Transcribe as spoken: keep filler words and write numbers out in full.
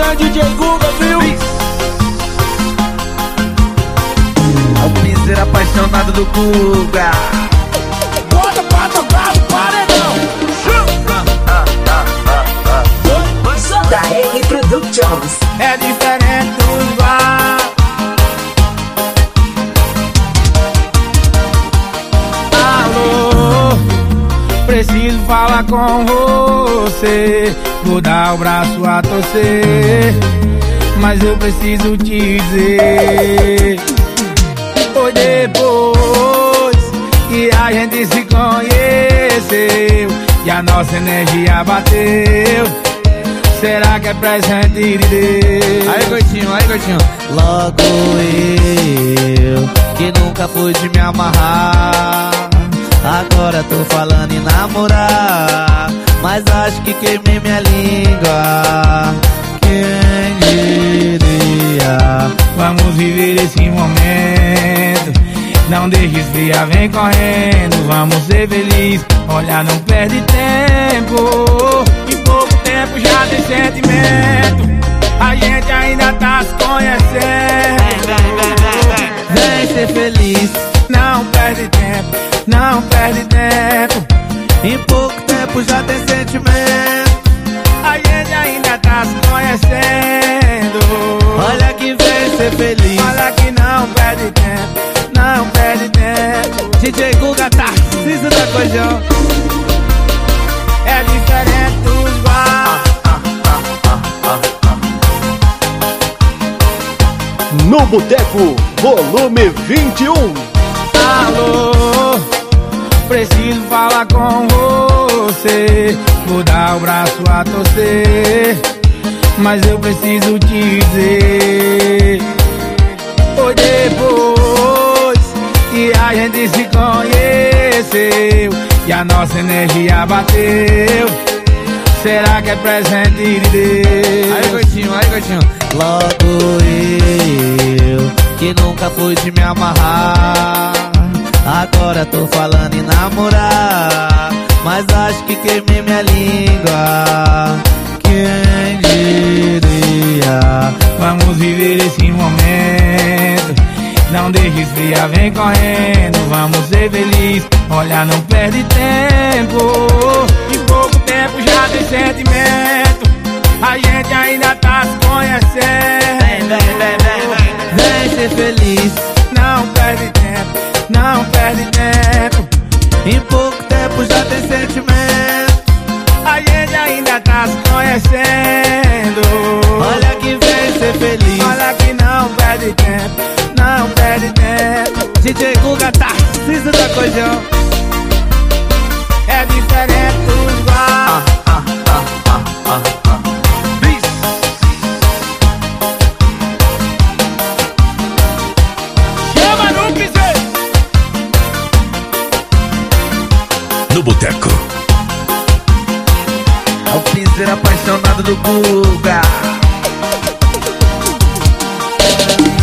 é D J Guga, viu? É o piseiro apaixonado do Guga. Bota pra tocar o paredão. J R Productions. É diferente dos bar. Alô, preciso falar com você. Vou dar o braço a torcer, mas eu preciso te dizer. Foi depois que a gente se conheceu e a nossa energia bateu. Será que é presente de Deus? Aí, gordinho, aí, gordinho. Logo eu, que nunca pude me amarrar, agora tô falando em namorar, mas acho que queimei minha língua. Quem diria? Vamos viver esse momento. Não deixe esfriar, vem correndo. Vamos ser felizes, olha, não perde tempo. Em pouco tempo já tem sentimento. A gente ainda tá se conhecendo. Vem ser feliz, não perde tempo, não perde tempo. em pouco tempo já tem sentimento. A gente ainda tá se conhecendo. Olha que vem ser feliz. Olha que não perde tempo, não perde tempo. D J Guga, Tarcísio da Cojão. É diferente dos bar. No Boteco, volume vinte e um. Alô, preciso falar com você. Vou dar o braço a torcer, mas eu preciso te dizer. Foi depois que a gente se conheceu e a nossa energia bateu. Será que é presente de Deus? Aí, gordinho, aí, gordinho. Logo eu, que nunca pude me amarrar, agora tô falando em namorar, mas acho que queimei minha língua. Quem diria? Vamos viver esse momento. Não deixe esfriar, vem correndo. Vamos ser felizes, olha, não perde tempo. Em pouco tempo já tem sentimento. A gente ainda tá se conhecendo. Vem, vem, vem, vem, vem. Vem ser feliz, não perde tempo, não perde tempo. em pouco tempo já tem sentimento. A gente ainda tá se conhecendo. Olha que vem ser feliz. Olha que não perde tempo, não perde tempo. D J Guga, Tarcísio da Cojão. É diferente dos bar. Chama no piseiro. No Boteco. É o piseiro apaixonado do Guga.